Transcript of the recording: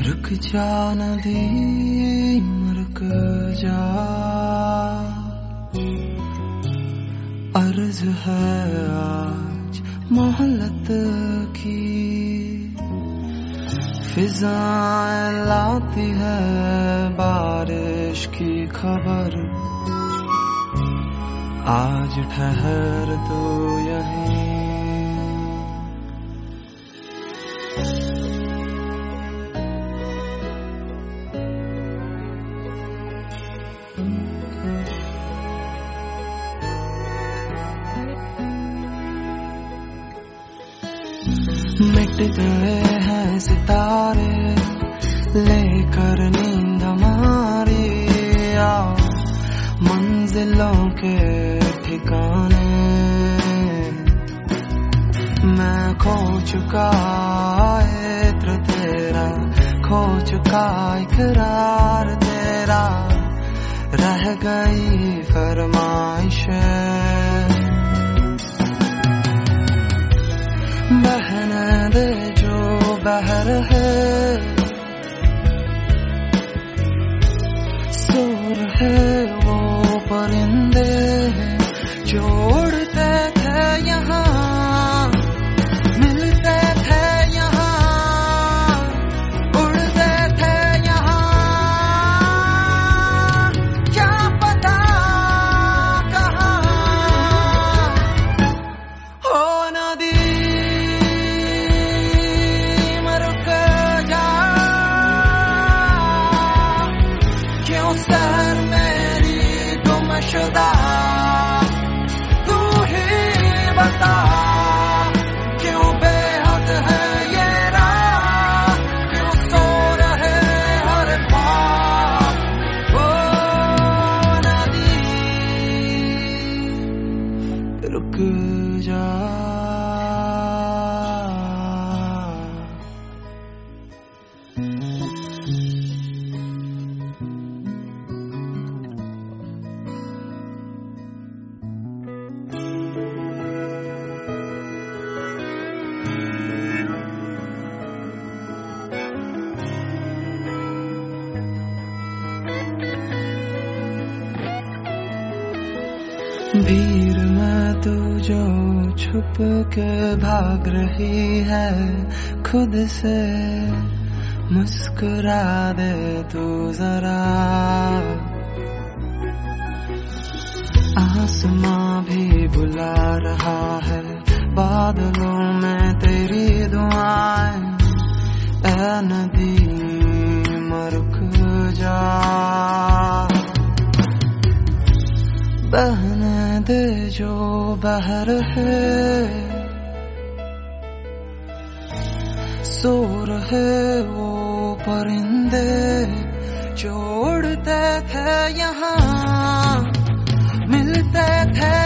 रुक जा नदी रुक जा, अर्ज है आज मोहल्लत की। फिजाएं लाती है बारिश की खबर, आज ठहर तो यहीं। मिट गए हैं सितारे लेकर नींद हमारी, आओ मंजिलों के ठिकाने। मैं खो चुका इत्र तेरा, खो चुका इकरार तेरा, रह गई फरमाइशें। बहने दे जो बहर है, सूर है वो परिंदे जो उड़ते थे यहाँ, मिलते थे यहाँ, उड़ते थे यहाँ। क्या पता कहाँ हो नदी सर मेरी गुमशुदा, तू ही बता क्यों बेहद है ये राह, क्यों सो रहे हर ख्वाब। ओ नदी रुक जा। भीड़ में तू जो छुप के भाग रही है खुद से, मुस्कुरा दे तू जरा। आसमां भी बुला रहा है बादलों में तेरी दुआएं। ऐ नदी रुक जा, बहने दे जो बहर है, सो रहे वो परिंदे जो उड़ते थे यहाँ, मिलते थे